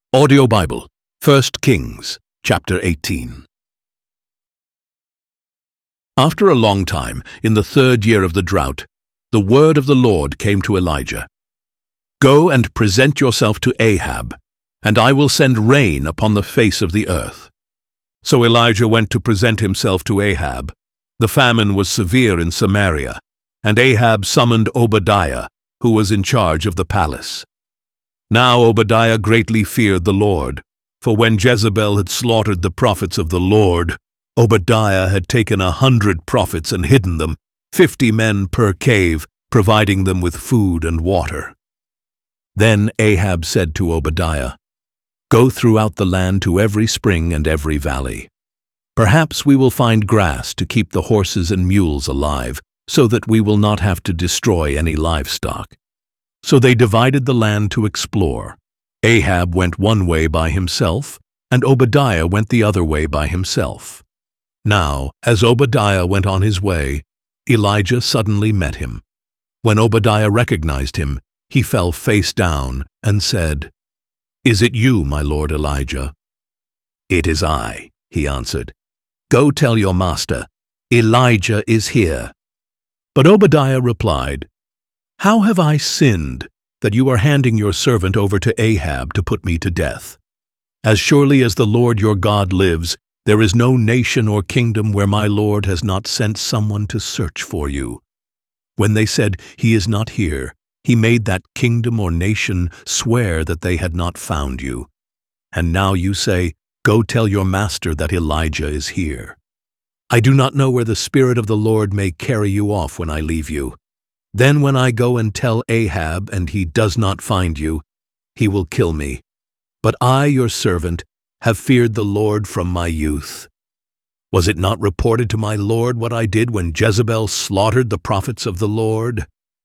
Audio Bible, 1 Kings, chapter 18. After a long time, in the 3rd year of the drought, the word of the Lord came to Elijah. Go and present yourself to Ahab, and I will send rain upon the face of the earth. So Elijah went to present himself to Ahab. The famine was severe in Samaria, and Ahab summoned Obadiah, who was in charge of the palace. Now Obadiah greatly feared the Lord, for when Jezebel had slaughtered the prophets of the Lord, Obadiah had taken 100 prophets and hidden them, 50 men per cave, providing them with food and water. Then Ahab said to Obadiah, "Go throughout the land to every spring and every valley. Perhaps we will find grass to keep the horses and mules alive, so that we will not have to destroy any livestock." So they divided the land to explore. Ahab went one way by himself, and Obadiah went the other way by himself. Now, as Obadiah went on his way, Elijah suddenly met him. When Obadiah recognized him, he fell face down and said, "Is it you, my lord Elijah?" "It is I," he answered. "Go tell your master, Elijah is here." But Obadiah replied, "How have I sinned that you are handing your servant over to Ahab to put me to death? As surely as the Lord your God lives, there is no nation or kingdom where my Lord has not sent someone to search for you. When they said, 'He is not here,' he made that kingdom or nation swear that they had not found you. And now you say, 'Go tell your master that Elijah is here.' I do not know where the Spirit of the Lord may carry you off when I leave you. Then when I go and tell Ahab and he does not find you, he will kill me. But I, your servant, have feared the Lord from my youth. Was it not reported to my Lord what I did when Jezebel slaughtered the prophets of the Lord?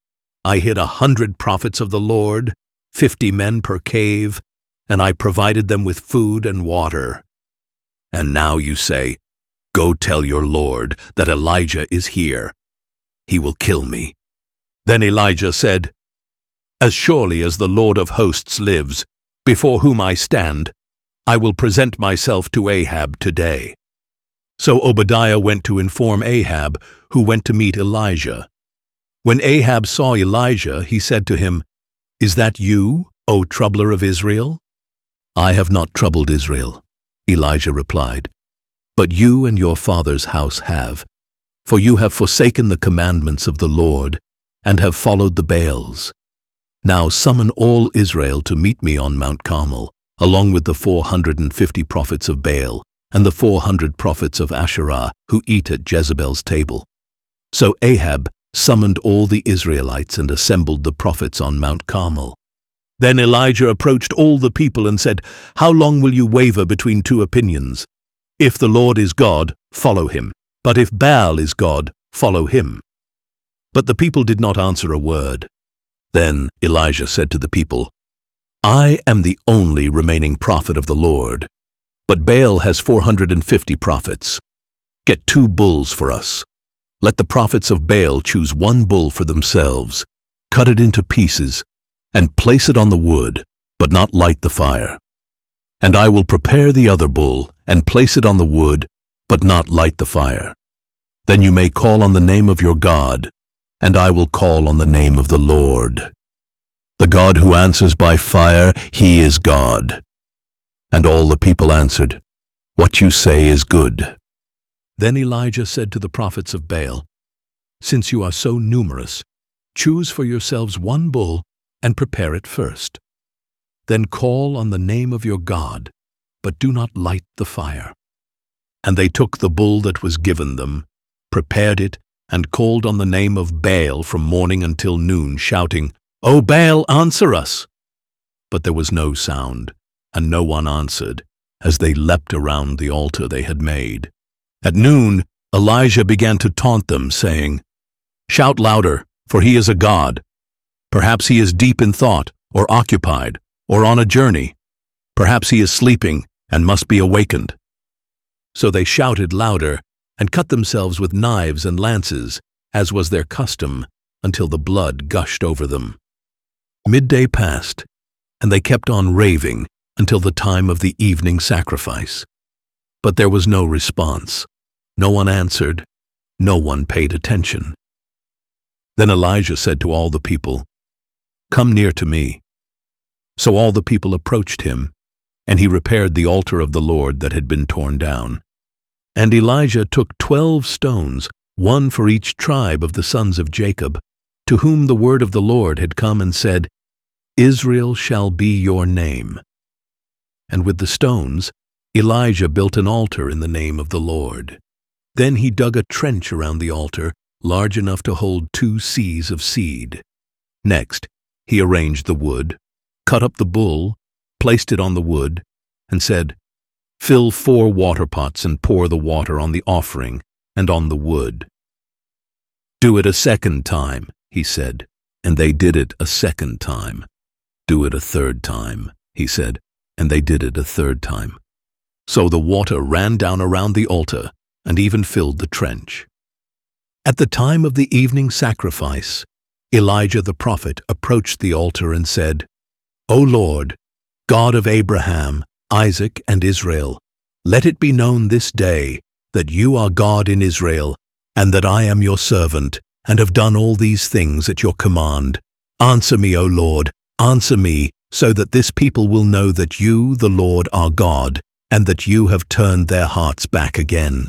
I hid 100 prophets of the Lord, 50 men per cave, and I provided them with food and water. And now you say, 'Go tell your Lord that Elijah is here.' He will kill me." Then Elijah said, "As surely as the Lord of hosts lives, before whom I stand, I will present myself to Ahab today." So Obadiah went to inform Ahab, who went to meet Elijah. When Ahab saw Elijah, he said to him, "Is that you, O troubler of Israel?" "I have not troubled Israel," Elijah replied, "but you and your father's house have, for you have forsaken the commandments of the Lord, and have followed the Baals. Now summon all Israel to meet me on Mount Carmel, along with the 450 prophets of Baal and the 400 prophets of Asherah who eat at Jezebel's table." So Ahab summoned all the Israelites and assembled the prophets on Mount Carmel. Then Elijah approached all the people and said, "How long will you waver between two opinions? If the Lord is God, follow him, but if Baal is God, follow him." But the people did not answer a word. Then Elijah said to the people, "I am the only remaining prophet of the Lord, but Baal has 450 prophets. Get 2 bulls for us. Let the prophets of Baal choose 1 bull for themselves, cut it into pieces, and place it on the wood, but not light the fire. And I will prepare the other bull and place it on the wood, but not light the fire. Then you may call on the name of your God, and I will call on the name of the Lord. The God who answers by fire, he is God." And all the people answered, "What you say is good." Then Elijah said to the prophets of Baal, "Since you are so numerous, choose for yourselves 1 bull and prepare it first. Then call on the name of your God, but do not light the fire." And they took the bull that was given them, prepared it, and called on the name of Baal from morning until noon, shouting, "O Baal, answer us!" But there was no sound, and no one answered, as they leapt around the altar they had made. At noon, Elijah began to taunt them, saying, "Shout louder, for he is a god. Perhaps he is deep in thought, or occupied, or on a journey. Perhaps he is sleeping and must be awakened." So they shouted louder, and cut themselves with knives and lances, as was their custom, until the blood gushed over them. Midday passed, and they kept on raving, until the time of the evening sacrifice." But there was no response. No one answered. No one paid attention. Then Elijah said to all the people, "Come near to me." So all the people approached him, and he repaired the altar of the Lord that had been torn down. And Elijah took 12 stones, one for each tribe of the sons of Jacob, to whom the word of the Lord had come and said, "Israel shall be your name." And with the stones, Elijah built an altar in the name of the Lord. Then he dug a trench around the altar, large enough to hold 2 seahs of seed. Next, he arranged the wood, cut up the bull, placed it on the wood, and said, "Fill 4 water pots and pour the water on the offering and on the wood." "Do it a second time," he said, and they did it a second time. "Do it a third time," he said, and they did it a third time. So the water ran down around the altar and even filled the trench. At the time of the evening sacrifice, Elijah the prophet approached the altar and said, "O Lord, God of Abraham, Isaac, and Israel, let it be known this day that you are God in Israel, and that I am your servant, and have done all these things at your command. Answer me, O Lord, answer me, so that this people will know that you, the Lord, are God, and that you have turned their hearts back again."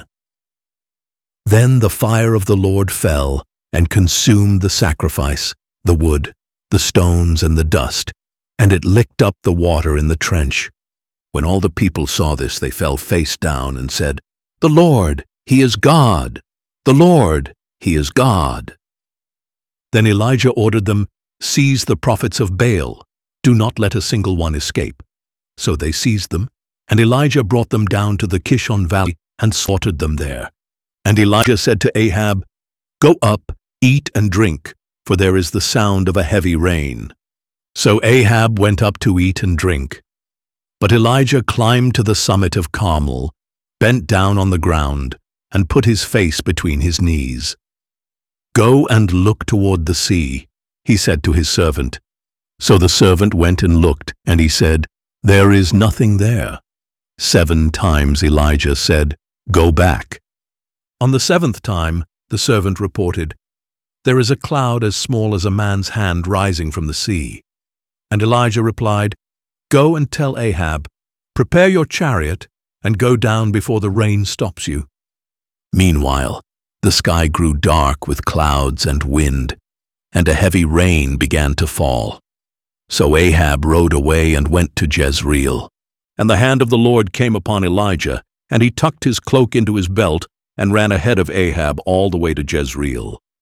Then the fire of the Lord fell and consumed the sacrifice, the wood, the stones, and the dust, and it licked up the water in the trench. When all the people saw this, they fell face down and said, "The Lord, He is God! The Lord, He is God!" Then Elijah ordered them, "Seize the prophets of Baal. Do not let a single one escape." So they seized them, and Elijah brought them down to the Kishon Valley and slaughtered them there. And Elijah said to Ahab, "Go up, eat and drink, for there is the sound of a heavy rain." So Ahab went up to eat and drink. But Elijah climbed to the summit of Carmel, bent down on the ground, and put his face between his knees. "Go and look toward the sea," he said to his servant. So the servant went and looked, and he said, "There is nothing there." 7 times Elijah said, "Go back." On the 7th time, the servant reported, "There is a cloud as small as a man's hand rising from the sea." And Elijah replied, "Go and tell Ahab, prepare your chariot and go down before the rain stops you." Meanwhile, the sky grew dark with clouds and wind, and a heavy rain began to fall. So Ahab rode away and went to Jezreel. And the hand of the Lord came upon Elijah, and he tucked his cloak into his belt and ran ahead of Ahab all the way to Jezreel.